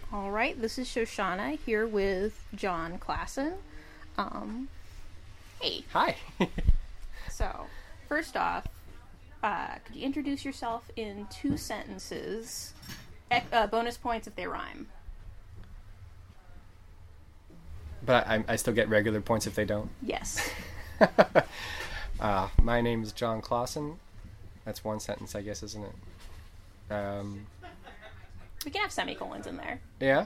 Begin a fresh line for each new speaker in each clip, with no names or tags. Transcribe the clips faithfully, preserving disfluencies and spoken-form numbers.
All right, this is Shoshana here with John Klassen. Um, hey.
Hi.
So, first off, uh, could you introduce yourself in two sentences? E- uh, bonus points if they rhyme.
But I, I still get regular points if they don't.
Yes.
uh, my name is John Klassen. That's one sentence, I guess, isn't it? Um,
We can have semicolons in there.
yeah.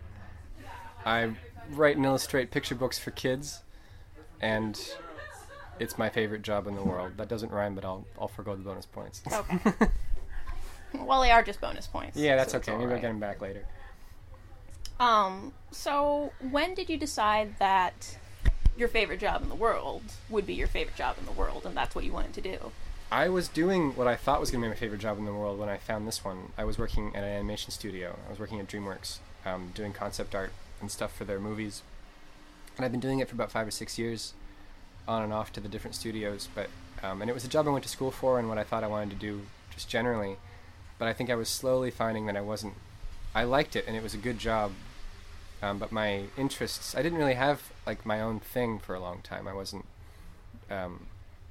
I write and illustrate picture books for kids, and it's my favorite job in the world. That doesn't rhyme, but I'll I'll forgo the bonus points.
Okay. Well, they are just bonus points.
Yeah, that's
so it's
okay.
all
Maybe I'll
right.
get them back later.
Um, so when did you decide that your favorite job in the world would be your favorite job in the world, and that's what you wanted to do?
I was doing what I thought was going to be my favorite job in the world when I found this one. I was working at an animation studio. I was working at DreamWorks, um, doing concept art and stuff for their movies. And I've been doing it for about five or six years, on and off to the different studios. But um, and it was a job I went to school for and what I thought I wanted to do just generally. But I think I was slowly finding that I wasn't... I liked it, and it was a good job. Um, but my interests... I didn't really have like my own thing for a long time. I wasn't... Um,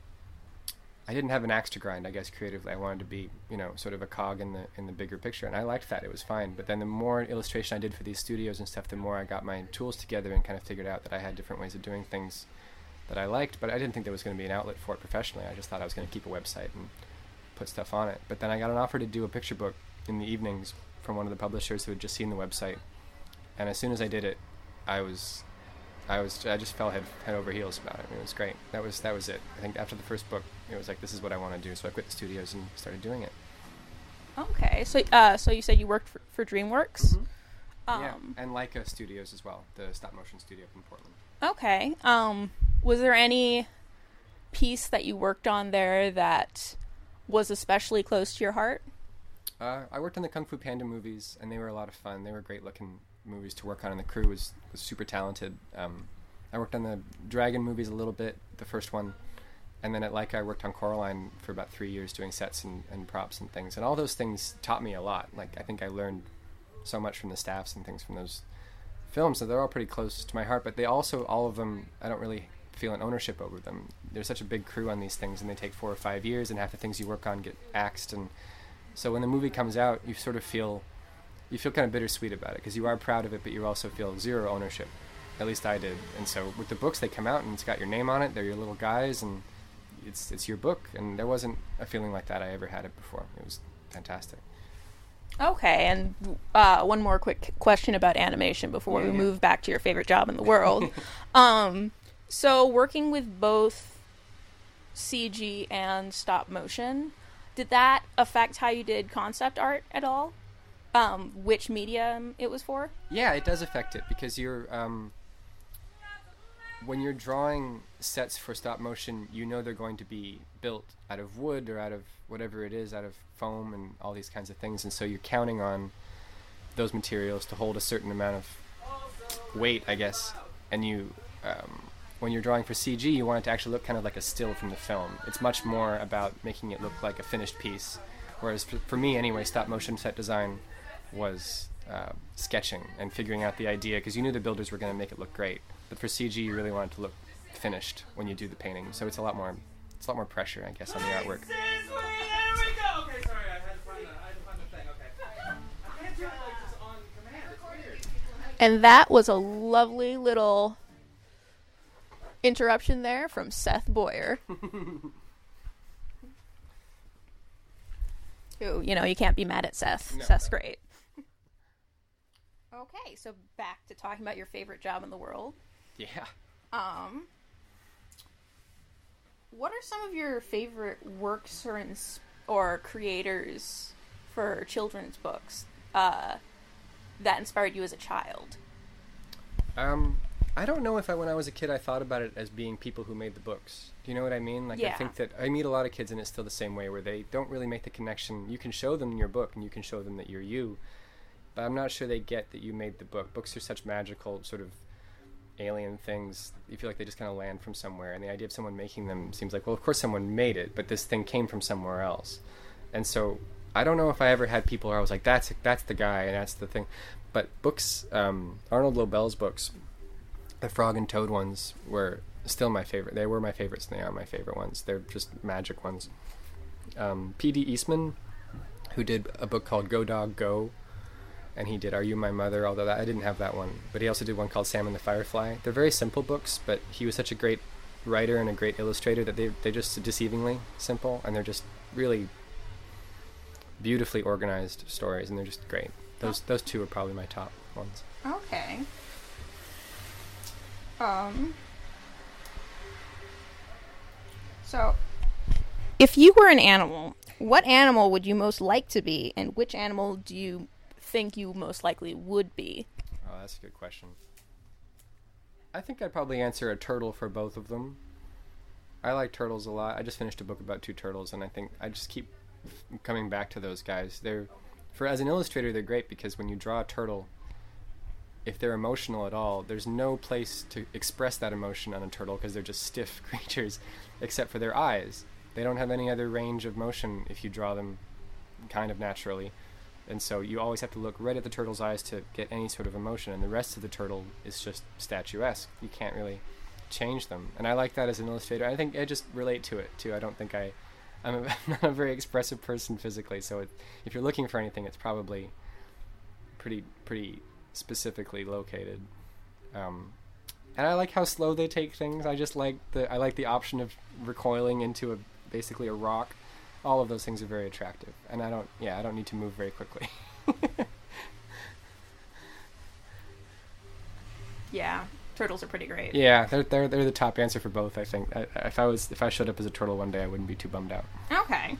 I didn't have an axe to grind, I guess, creatively. I wanted to be, you know, sort of a cog in the in the bigger picture, and I liked that. It was fine. But then the more illustration I did for these studios and stuff, the more I got my tools together and kind of figured out that I had different ways of doing things that I liked, but I didn't think there was going to be an outlet for it professionally. I just thought I was going to keep a website and put stuff on it. But then I got an offer to do a picture book in the evenings from one of the publishers who had just seen the website, and as soon as I did it, I was... I was I just fell head, head over heels about it. It was great. That was that was it. I think after the first book, it was like, this is what I want to do. So I quit the studios and started doing it.
Okay, so uh, so you said you worked for, for DreamWorks?
Mm-hmm.
Um,
Yeah, and Leica Studios as well, the stop motion studio from Portland.
Okay. Um, was there any piece that you worked on there that was especially close to your heart?
Uh, I worked on the Kung Fu Panda movies, and they were a lot of fun. They were great looking movies to work on, and the crew was, was super talented. Um, I worked on the Dragon movies a little bit, the first one, and then at Leica I worked on Coraline for about three years doing sets and, and props and things, and all those things taught me a lot. Like, I think I learned so much from the staffs and things from those films, so they're all pretty close to my heart, but they also, all of them, I don't really feel an ownership over them. There's such a big crew on these things, and they take four or five years, and half the things you work on get axed, and so when the movie comes out, you sort of feel... you feel kind of bittersweet about it, because you are proud of it, but you also feel zero ownership. At least I did. And so with the books, they come out, and it's got your name on it. They're your little guys, and it's it's your book. And there wasn't a feeling like that I ever had it before. It was fantastic.
Okay, and uh, one more quick question about animation before
Yeah,
we
yeah.
move back to your favorite job in the world. um, so working with both C G and stop motion, did that affect how you did concept art at all? Um, which medium it was for?
Yeah, it does affect it, because you're... Um, when you're drawing sets for stop motion, you know they're going to be built out of wood or out of whatever it is, out of foam and all these kinds of things, and so you're counting on those materials to hold a certain amount of weight, I guess. And you, um, when you're drawing for C G, you want it to actually look kind of like a still from the film. It's much more about making it look like a finished piece, whereas for, for me anyway, stop motion set design was uh, sketching and figuring out the idea, because you knew the builders were going to make it look great. But for C G, you really want it to look finished when you do the painting. So it's a lot more, it's a lot more pressure, I guess, on the artwork.
There we go. Okay, sorry, I had to find the, I had to find the thing. Okay. I can't do it like just on command. It's weird.
And that was a lovely little interruption there from Seth Boyer. Who, you know, you can't be mad at Seth.
No,
Seth's
no.
great. Okay, so back to talking about your favorite job in the world.
Yeah.
Um, what are some of your favorite works or ins- or creators for children's books uh, that inspired you as a child?
Um, I don't know if I, when I was a kid, I thought about it as being people who made the books. Do you know what I mean? Like,
Yeah.
I think that I meet a lot of kids, and it's still the same way, where they don't really make the connection. You can show them your book, and you can show them that you're you, but I'm not sure they get that you made the book. Books are such magical, sort of alien things. You feel like they just kind of land from somewhere, and the idea of someone making them seems like, well, of course someone made it, but this thing came from somewhere else. And so I don't know if I ever had people where I was like, that's that's the guy and that's the thing. But books, um, Arnold Lobel's books, the Frog and Toad ones, were still my favorite. They were my favorites, and they are my favorite ones. They're just magic ones. Um, P D Eastman, who did a book called Go Dog Go, and he did Are You My Mother, although that, I didn't have that one. But he also did one called Sam and the Firefly. They're very simple books, but he was such a great writer and a great illustrator that they, they're just deceivingly simple, and they're just really beautifully organized stories, and they're just great. Those those two are probably my top ones.
Okay. Um. So, if you were an animal, what animal would you most like to be, and which animal do you think you most likely would be?
Oh, that's a good question. I think I'd probably answer a turtle for both of them. I like turtles a lot. I just finished a book about two turtles, and I think I just keep f- coming back to those guys. They're, for as an illustrator, they're great because when you draw a turtle, if they're emotional at all, there's no place to express that emotion on a turtle because they're just stiff creatures, except for their eyes. They don't have any other range of motion if you draw them kind of naturally. And so you always have to look right at the turtle's eyes to get any sort of emotion, and the rest of the turtle is just statuesque. You can't really change them. And I like that as an illustrator. I think I just relate to it, too. I don't think I... I'm, a, I'm not a very expressive person physically, so it, if you're looking for anything, it's probably pretty pretty specifically located. Um, and I like how slow they take things. I just like the I like the option of recoiling into a basically a rock. All of those things are very attractive, and I don't yeah I don't need to move very quickly.
Yeah, turtles are pretty great.
Yeah, they're they're they're the top answer for both. I think. I, if I was if I showed up as a turtle one day, I wouldn't be too bummed out.
Okay.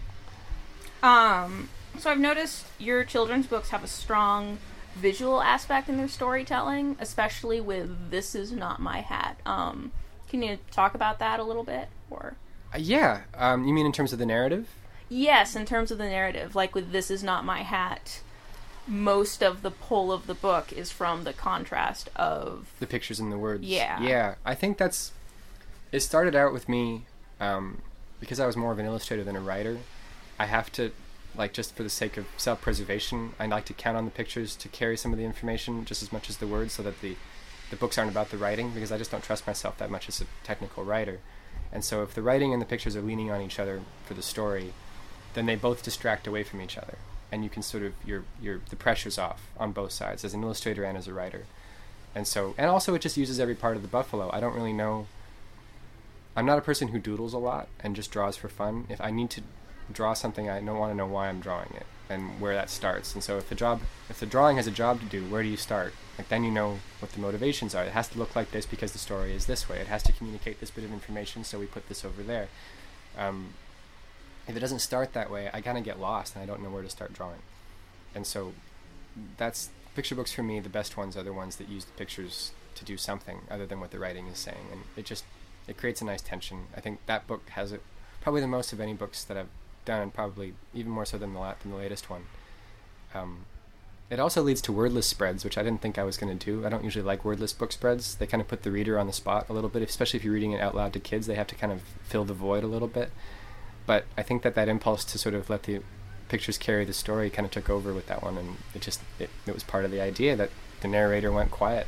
Um. So I've noticed your children's books have a strong visual aspect in their storytelling, especially with "This Is Not My Hat." Um, can you talk about that a little bit, or?
Uh, yeah. Um, you mean in terms of the narrative?
Yes, in terms of the narrative, like with "This Is Not My Hat," most of the pull of the book is from the contrast of
the pictures and the words.
Yeah.
Yeah. I think that's... It started out with me, um, because I was more of an illustrator than a writer. I have to, like, just for the sake of self-preservation, I like to count on the pictures to carry some of the information just as much as the words, so that the, the books aren't about the writing, because I just don't trust myself that much as a technical writer. And so if the writing and the pictures are leaning on each other for the story, then they both distract away from each other. And you can sort of, your your the pressure's off on both sides, as an illustrator and as a writer. And so, and also it just uses every part of the buffalo. I don't really know, I'm not a person who doodles a lot and just draws for fun. If I need to draw something, I don't want to know why I'm drawing it and where that starts. And so if the job, if the drawing has a job to do, where do you start? Like, then you know what the motivations are. It has to look like this because the story is this way. It has to communicate this bit of information, so we put this over there. Um, if it doesn't start that way, I kind of get lost and I don't know where to start drawing. And so that's, picture books for me, the best ones are the ones that use the pictures to do something other than what the writing is saying. And it just, it creates a nice tension. I think that book has it, probably the most of any books that I've done, and probably even more so than the, la- than the latest one. Um, It also leads to wordless spreads, which I didn't think I was going to do. I don't usually like wordless book spreads. They kind of put the reader on the spot a little bit, especially if you're reading it out loud to kids. They have to kind of fill the void a little bit. But I think that that impulse to sort of let the pictures carry the story kind of took over with that one, and it just, it, it was part of the idea that the narrator went quiet.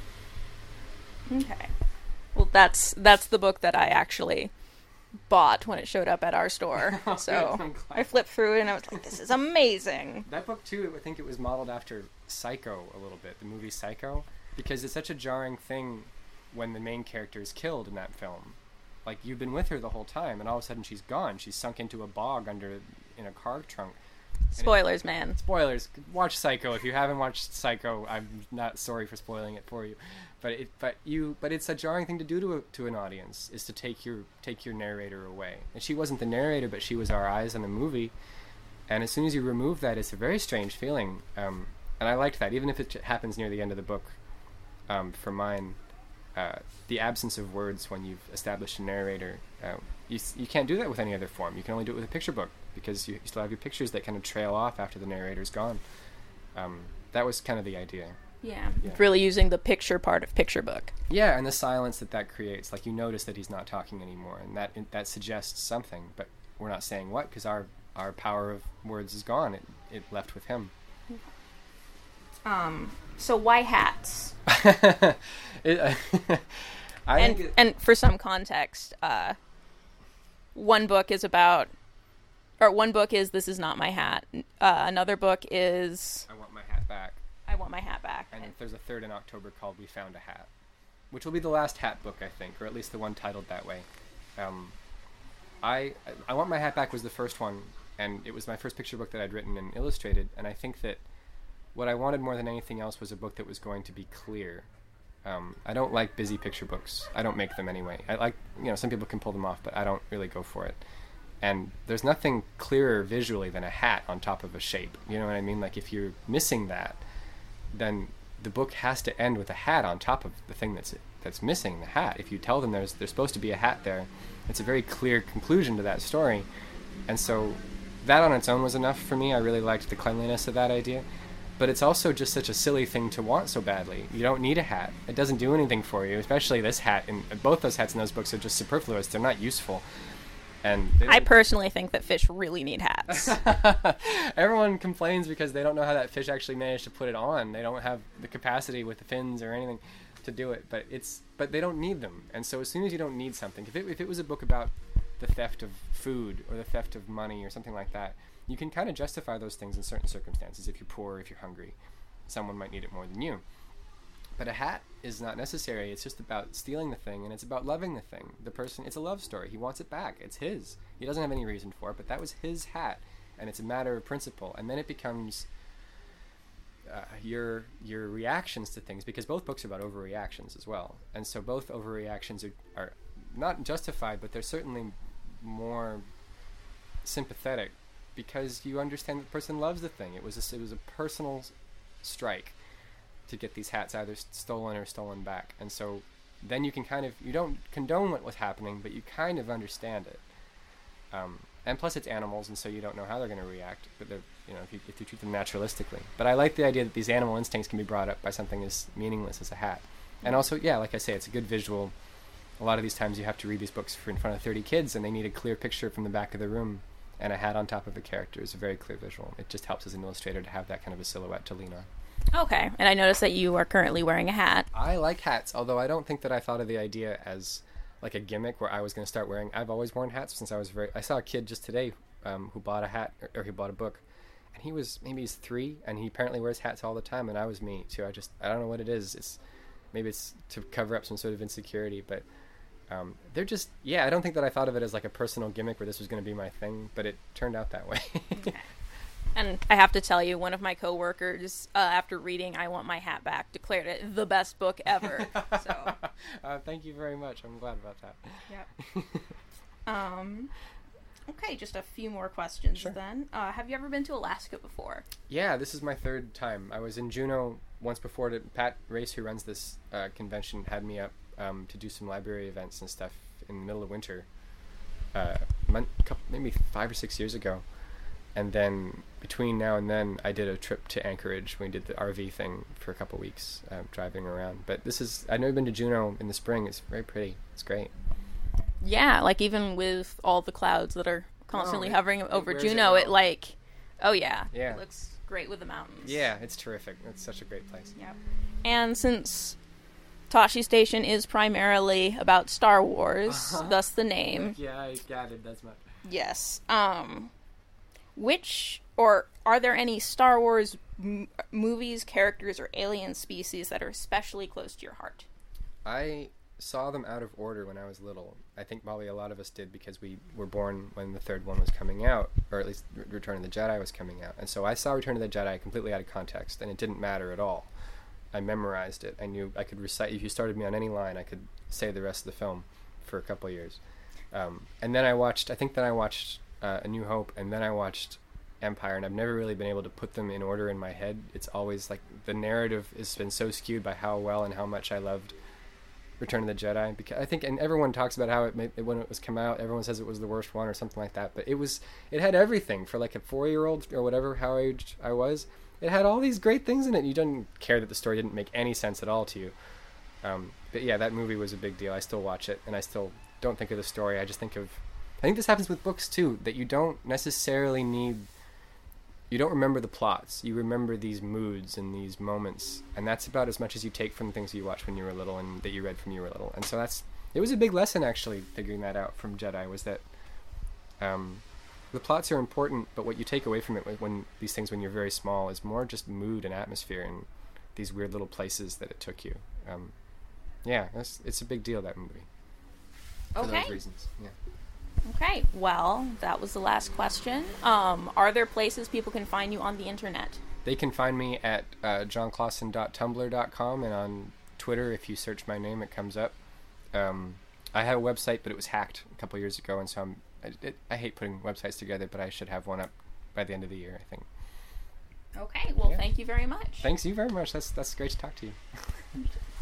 Okay. Well, that's that's the book that I actually bought when it showed up at our store.
Oh,
So
good. I'm glad.
I flipped through it and I was like, this is amazing.
That book, too, I think it was modeled after Psycho a little bit, the movie Psycho, because it's such a jarring thing when the main character is killed in that film. Like, you've been with her the whole time, and all of a sudden she's gone. She's sunk into a bog under, in a car trunk. And
Spoilers, man.
it, spoilers. Watch Psycho. If you haven't watched Psycho, I'm not sorry for spoiling it for you. But it, but you, but it's a jarring thing to do to a, to an audience, is to take your take your narrator away. And she wasn't the narrator, but she was our eyes on the movie. And as soon as you remove that, it's a very strange feeling. Um, and I liked that, even if it happens near the end of the book. Um, for mine, uh, the absence of words when you've established a narrator, uh, you you can't do that with any other form. You can only do it with a picture book, because you, you still have your pictures that kind of trail off after the narrator's gone. Um, that was kind of the idea.
Yeah.
Yeah.
Really using the picture part of picture book.
Yeah, and the silence that that creates. Like, you notice that he's not talking anymore, and that that suggests something, but we're not saying what, because our our power of words is gone. It it left with him.
Um. So why hats?
it, uh, I
and
think it,
and for some context, uh, one book is about, or one book is "This Is Not My Hat." Uh, another book is
I want my hat back.
"I Want My Hat Back."
And there's a third in October called "We Found a Hat," which will be the last hat book, I think, or at least the one titled that way. Um, I I Want My Hat Back was the first one, and it was my first picture book that I'd written and illustrated. And I think that what I wanted more than anything else was a book that was going to be clear. Um, I don't like busy picture books. I don't make them anyway. I like, you know, some people can pull them off, but I don't really go for it. And there's nothing clearer visually than a hat on top of a shape. You know what I mean? Like, if you're missing that, then the book has to end with a hat on top of the thing that's that's missing, the hat. If you tell them there's there's supposed to be a hat there, it's a very clear conclusion to that story. And so that on its own was enough for me. I really liked the cleanliness of that idea. But it's also just such a silly thing to want so badly. You don't need a hat. It doesn't do anything for you, especially this hat. And both those hats in those books are just superfluous. They're not useful. And
I personally think that fish really need hats.
Everyone complains because they don't know how that fish actually managed to put it on. They don't have the capacity with the fins or anything to do it. But it's but they don't need them. And so as soon as you don't need something, if it if it was a book about the theft of food or the theft of money or something like that, you can kind of justify those things in certain circumstances. If you're poor, if you're hungry, someone might need it more than you. But a hat is not necessary. It's just about stealing the thing, and it's about loving the thing. The person, it's a love story. He wants it back. It's his. He doesn't have any reason for it, but that was his hat, and it's a matter of principle. And then it becomes uh, your your reactions to things, because both books are about overreactions as well. And so both overreactions are, are not justified, but they're certainly more sympathetic, because you understand that the person loves the thing. It was a, it was a personal strike to get these hats either stolen or stolen back. And so then you can kind of, you don't condone what was happening, but you kind of understand it. Um, and plus it's animals, and so you don't know how they're going to react, but they're, you know, if you, if you treat them naturalistically. But I like the idea that these animal instincts can be brought up by something as meaningless as a hat. And also, yeah, like I say, it's a good visual. A lot of these times you have to read these books for in front of thirty kids, and they need a clear picture from the back of the room, and a hat on top of a character is a very clear visual. It just helps as an illustrator to have that kind of a silhouette to lean on.
Okay, and I noticed that you are currently wearing a hat.
I like hats, although I don't think that I thought of the idea as like a gimmick where I was going to start wearing. I've always worn hats since I was very... I saw a kid just today um, who bought a hat, or, or he bought a book, and he was, maybe he's three, and he apparently wears hats all the time, and I was me too. I just, I don't know what it is. It's maybe it's to cover up some sort of insecurity, but um, they're just, yeah, I don't think that I thought of it as like a personal gimmick where this was going to be my thing, but it turned out that way.
Okay. And I have to tell you, one of my coworkers, uh, after reading I Want My Hat Back, declared it the best book ever. So,
uh, thank you very much. I'm glad about that.
Yep. um, okay, just a few more questions
Sure.
then. Uh, have you ever been to Alaska before?
Yeah, this is my third time. I was in Juneau once before. To, Pat Race, who runs this uh, convention, had me up um, to do some library events and stuff in the middle of winter, uh, month, couple, maybe five or six years ago. And then between now and then, I did a trip to Anchorage. We did the R V thing for a couple weeks, uh, driving around. But this is, I've never been to Juneau in the spring. It's very pretty. It's great.
Yeah, like even with all the clouds that are constantly
Oh, it-
hovering
it
over
wears it
Juneau,
well.
it like, oh yeah,
Yeah.
it looks great with the mountains.
Yeah, it's terrific. It's such a great place.
Yep. And since Tosche Station is primarily about Star Wars,
Uh-huh.
thus the name.
Yeah, I gathered that's much.
Yes. Um, which, or are there any Star Wars m- movies, characters, or alien species that are especially close to your heart?
I saw them out of order when I was little. I think probably a lot of us did because we were born when the third one was coming out, or at least R- Return of the Jedi was coming out. And so I saw Return of the Jedi completely out of context, and it didn't matter at all. I memorized it. I knew I could recite. If you started me on any line, I could say the rest of the film for a couple of years. Um, and then I watched, I think then I watched uh, A New Hope, and then I watched Empire, and I've never really been able to put them in order in my head. It's always like the narrative has been so skewed by how well and how much I loved Return of the Jedi, because I think, and everyone talks about how it made, when it was come out, everyone says it was the worst one or something like that, but it was, it had everything for like a four-year-old or whatever, how age I was. It had all these great things in it. You didn't care that the story didn't make any sense at all to you. Um, but yeah, that movie was a big deal. I still watch it, and I still don't think of the story. I just think of I think this happens with books too, that you don't necessarily need, you don't remember the plots. You remember these moods and these moments, and that's about as much as you take from the things you watched when you were little and that you read when you were little. And so that's, it was a big lesson actually, figuring that out from Jedi, was that um, the plots are important, but what you take away from it when, when these things when you're very small is more just mood and atmosphere and these weird little places that it took you. Um, yeah, it's, it's a big deal, that movie. For
Okay.
those reasons. Yeah.
Okay, well, that was the last question. Um, are there places people can find you on the internet?
They can find me at uh, john clausen dot tumblr dot com, and on Twitter, if you search my name, it comes up. Um, I had a website, but it was hacked a couple years ago, and so I'm, I, it, I hate putting websites together, but I should have one up by the end of the year, I think.
Okay, well,
Yeah.
thank you very much.
Thanks you very much. That's that's great to talk to you.